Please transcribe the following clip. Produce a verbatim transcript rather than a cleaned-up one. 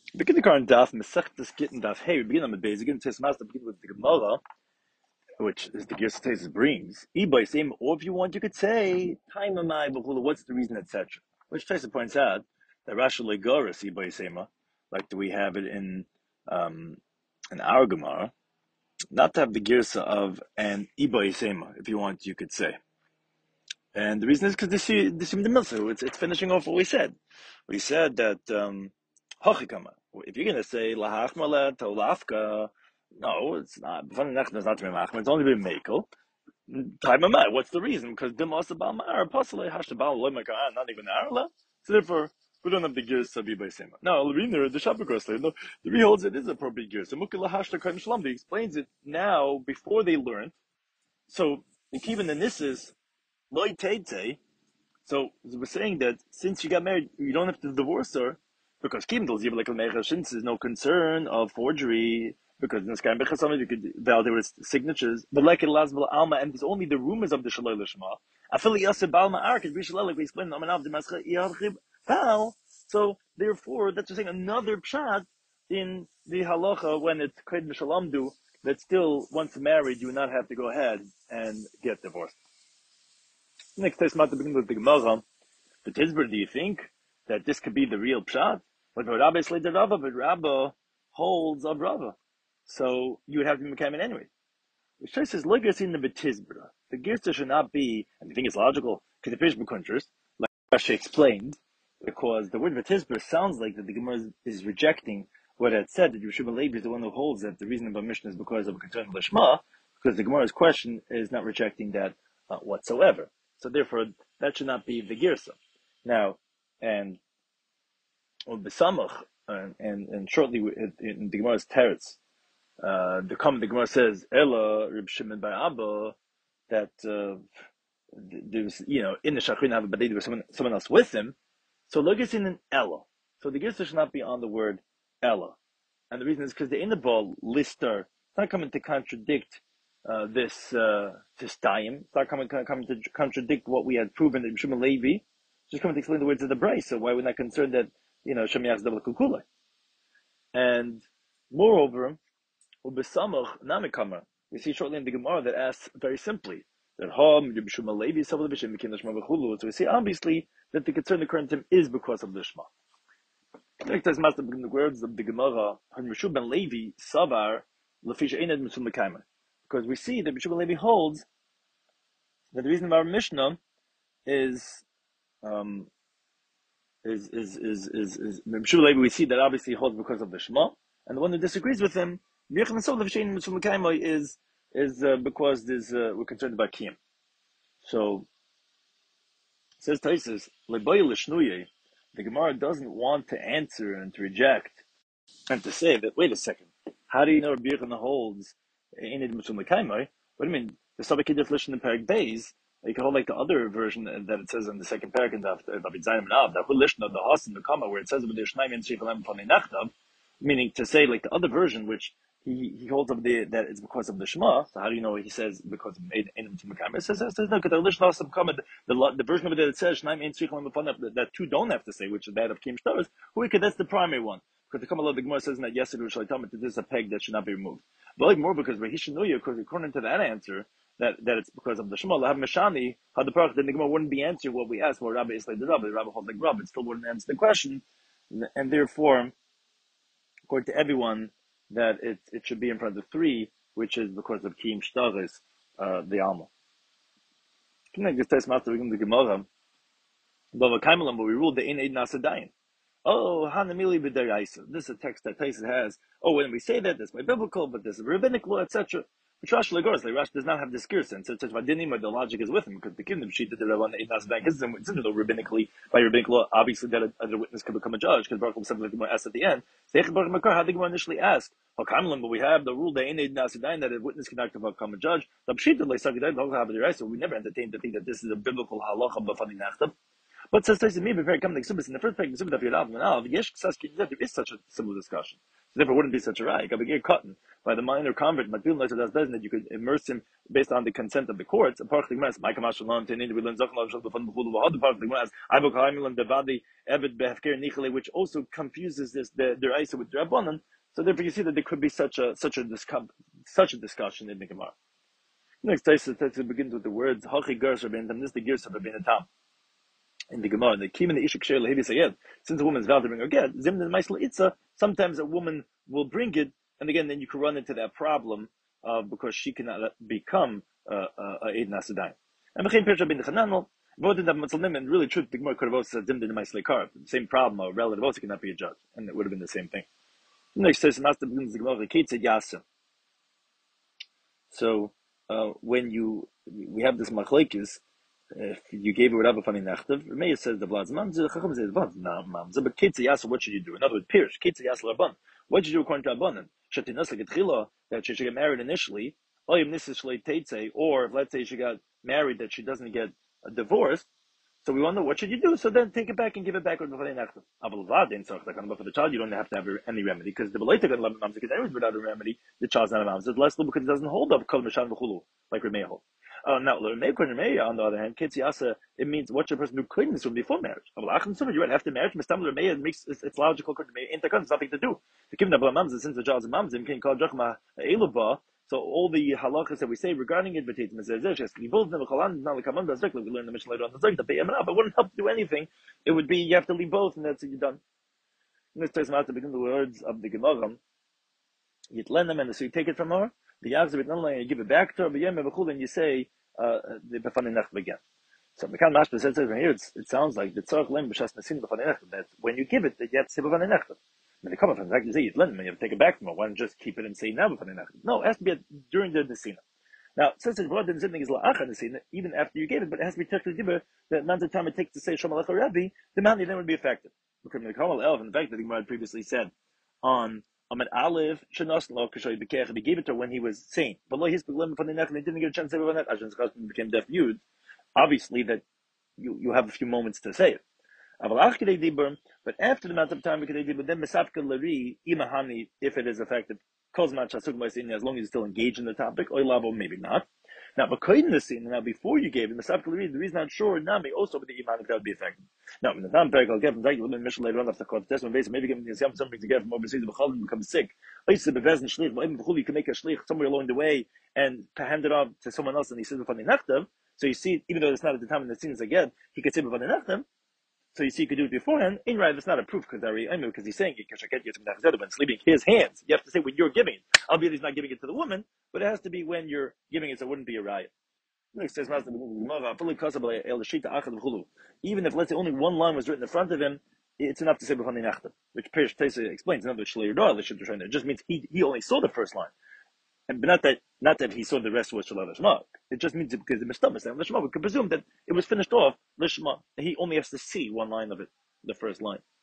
Begin the current daf Mesechtes Gittin daf. Hey, we begin on the base. Again, Tes Master begin with the Gemara, which is the Gersates brings. Ibay same, or if you want, you could say time amai b'chula. What's the reason, et cetera. Which Tesa points out that Rashi Legoras Ibay sema, like do we have it in um in our Gemara, not to have the Gersa of an Ibay sema. If you want, you could say. And the reason is because this is this is the Milsa. It's it's finishing off what we said. We said that um, Hachikama. If you're going to say lahachmala to lafka, no, it's not. It's not to be machma. It's only been makel. Time of What's the reason? Because dimas abal ma'ar pasale hashtabal loymakar not even arla. So therefore, we don't have the gears to be by sema. Now, Leviner, the Shabbat no, the re holds it is appropriate gears. So Mukila hashta kain shlam. He explains it now before they learned. So even the nisses loy teitei. So we're saying that since you got married, you don't have to divorce her because Kimdal's even like a since there's no concern of forgery because in this kind of you could validate with signatures. But like it allows Alma, and there's only the rumors of the Shalai Lishma. I feel like Yasser Balma Ark is like we explained so therefore that's just saying another pshat in the halacha when it's Kred Mishalamdu that still once married you would not have to go ahead and get divorced. Next time, at the beginning of the Gemara, the Tizber, do you think that this could be the real pshat? But Rabbi is later Rava, but Rabba holds of Rava. So you would have to be Mekamin anyway. The Shai says, look at in the Tizber. The Girsa should not be, and I think it's logical, because the fish countries, like Rashi explained, because the word Tizber sounds like that the Gemara is, is rejecting what it said, that Yeshua Levi is the one who holds that the reason of a mission is because of a concern of Lishma, because the Gemara's question is not rejecting that uh, whatsoever. So therefore, that should not be the girsa. Now, and well, besamach, and, and and shortly in the Gemara's teretz, uh, the comment the Gemara says Ella Reb Shimon by Abba that uh, there's you know in the Shachrin have but there was someone someone else with him. So look, it's in an Ella. So the girsa should not be on the word Ella, and the reason is because the in the ball lister it's not coming to contradict. Uh, this uh, this time, it's not coming, coming to contradict what we had proven that Shimon Levi, just coming to explain the words of the Bryce. So why we're not concerned that you know Shemiach double kukula? And moreover, ubesamach namikama. We see shortly in the Gemara that asks very simply that Ham Shimon Levi Sabbath B'Shem Mekin Shema V'Chulu. So we see obviously that the concern occurring to him is because of the Shema. Next, as master begin the words of the Gemara, Hamrishu ben Levi Savar Lefisha Einad Mitzum Mekayma. Because we see that Bishul Levi holds that the reason of our Mishnah is um, is is is is, is Bishul Levi. We see that obviously he holds because of the Shema, and the one who disagrees with him, is is uh, because there's uh, we're concerned about Kiyam. So says Taisus, the Gemara doesn't want to answer and to reject and to say that. Wait a second, how do you know Rabbi Yochanan holds? What do you mean? The Sabbath definition in Perek Beis, you can hold like the other version that it says in the second paragraph of David Zayin and Av, that Hulishna of the Hasan the Kama, where it says about the Shnaim and Sheifalam Pani Nachtav, meaning to say like the other version, which he, he holds of the that it's because of the Shema. So how do you know he says because of Einim Tumekam? It says it says no, because the Hulishna Hasan Kama, the the version of it that says Shnaim and Sheifalam Pani that two don't have to say, which is that of Kim Shtaros. Who that's the primary one. Because the Kabbalah, the Gemara says in that yesterday, that this is a peg that should not be removed. But like more because Rehishanuya, because according to that answer, that, that it's because of the Shema, Lahav Meshani, how the Parach, then the Gemara wouldn't be answering what we asked, well, Rabbi Islay the Rabbi, the Rabbi holds like Rabbi, it still wouldn't answer the question. And therefore, according to everyone, that it, it should be in front of three, which is because of Kiyim Shtaris, uh, the Alma. This test master, we the Gemara, but we ruled the Ein Eid Nasadayin. Oh, Hanamili b'deraisa. This is a text that Tyson has. Oh, when we say that, that's my biblical, but there's a rabbinic law, et cetera. But Rashi Lagos, like Rashi does not have this gear sense. So it's Vadinim, the logic is with him because the kingdom sheet that the Rabban Einas Bank is though rabbinically by rabbinic law. Obviously, that a witness can become a judge because Baruch said like the asked at the end. Seich Baruch Makar, how did the initially ask? But we have the rule that that a witness cannot become a judge. The Pshita like Sagidai, the Halacha, so we never entertained to think that this is a biblical halacha b'fani nachtam. But says Tyson, maybe very coming in the first page, there is such a similar discussion. therefore it wouldn't be such a right. Got to get cotton by the minor convert, that you could immerse him based on the consent of the courts. Which also confuses this the the Isa with Rabbanan. So therefore, you see that there could be such a such a discuss, such a discussion in the Gemara. Next, Taisa begins with the words Hachi Gersh Rabbein Tam. This is the Gersh of Rabbein Tam in the Gemara. The Kim in the Ishik Sheil Levi Sayed. Since a woman's vowed to bring her get, Zimna Meisel Itza. Sometimes a woman will bring it, and again, then you can run into that problem uh, because she cannot become uh, uh, a Eid Nasadai. And Mechem Percha Ben Chananel. And really, truth, the Gemara could have also said Zimna Meisel Kar. The same problem. A relative also cannot be a judge, and it would have been the same thing. Next, says Master begins the Gemara Ketzed Yasa. So uh, when you we have this machlekes, if you gave it without funny nachtav, Remeir says the vlad's mamzer, Chacham says vlad's mamzer. But Ketzed Yasa, what should you do? In other words, Pirish Ketzed Yasa Rabban. What should you do according to Rabbanan? Shatinas like Tchila, that she should get married initially, or if let's say she got married that she doesn't get a divorce. So we want to know what should you do. So then take it back and give it back with the nachtav. For the child, you don't have to have any remedy because the belated going to mamzer because everyone's without a remedy. The child's not a mamzer. It's less because it doesn't hold up kol mishan v'chulu like Remeir hold. Uh, now, Remeir, on the other hand, Ketzed Yasa, it means what's a person who couldn't from before marriage. You're right after marriage. It makes it's, it's logical. There's nothing to do. To give the mamzer since the child's a mamzer, you can call jachma elubah. So all the halachas that we say regarding it, we learn the mission later on the Zerg, but it wouldn't help to do anything. It would be you have to leave both, and that's it, you're done. In this case, to begin the words of the Gemara, Yitlenem, and so you take it from her, the Yavzah B'nallah, you give it back to her, and you say uh, the B'fani Nechta again. So Mekan Mashba says from here, it's, it sounds like the Tzarech Lem B'shas Nesin B'fani Nechta, that when you give it, that you have to say B'fani Nechta. When they come up from exactly say Yitlenem, you have to take it back from her. Why don't you just keep it and say now B'fani Nechta? No, it has to be during the Nesina. Now, since it's brought in something is la'acha Nesina, even after you gave it, but it has to be technically given, the amount of time it takes to say Shalom Alecha Rabbi, the amount then would be effective. Because the Kamal Elf, in fact, that the Gemara previously said on Amid Aleph, Shanos Lo Kashoy Bekech, he gave it to her when he was sane. But lo his beglim from the neck, and he didn't get a chance to say about that. Ajin's husband became deaf mute. Obviously, that you you have a few moments to say it. But after the amount of time, then Mesafka Lari, Imahani, if it is effective, as long as you're still engaged in the topic, or lavo, maybe not. Now, but the scene, now before you gave it, Mesafka Lari, the reason I'm sure, Nami, also with the Iman, that would be effective. Now, in the time period, I'll get from that, you'll mission later on after the court test, maybe maybe giving something to get from overseas, and become sick. You can make a shlich somewhere along the way and hand it off to someone else, and he says, so you see, even though it's not at the time when the scene is again, he could say, so you see, you could do it beforehand. In right, it's not a proof because because he's saying it. When sleeping his hands, you have to say when you're giving it. Albeit he's not giving it to the woman, but it has to be when you're giving it, so it wouldn't be a riot. Even if let's say only one line was written in front of him, it's enough to say b'fani nachta, which Perish Tesa explains. In other words, it just means he he only saw the first line. And but not that not that he saw the rest was Shalom Lishma. It just means because the Mishnah Lishma, we could presume that it was finished off Lishma. He only has to see one line of it, the first line.